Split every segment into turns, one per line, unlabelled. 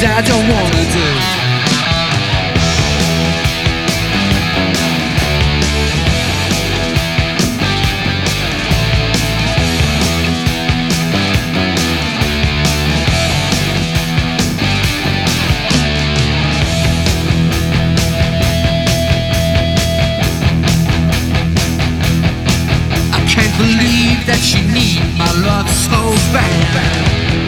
things I don't wanna do. I can't believe that you need my love so bad.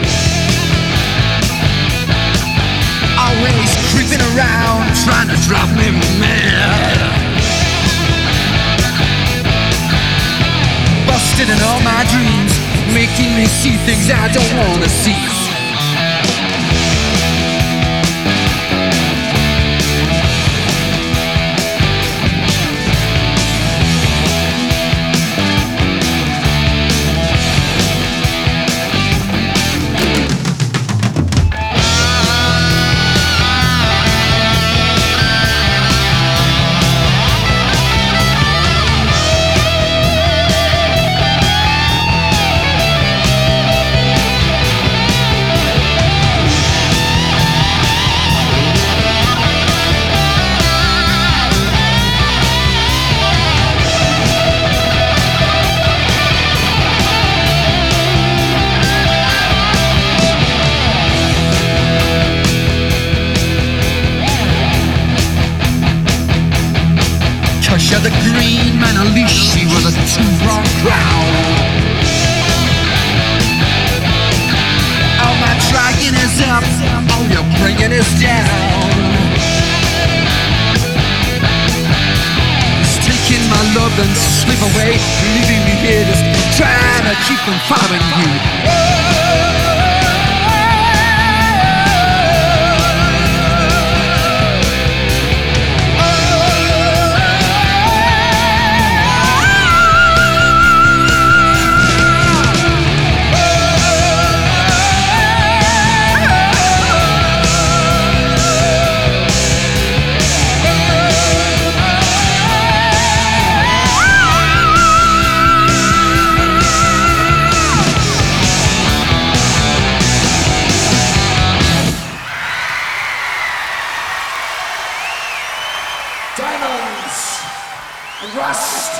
Always creeping around, trying to drive me mad. Busted in all my dreams, making me see things I don't wanna see. You're the green man, at least she was a too-wrong crowd. All my trying is up, all you're bringing is down. It's taking my love and slip away, leaving me here just trying to keep from following you.
Diamonds and rust.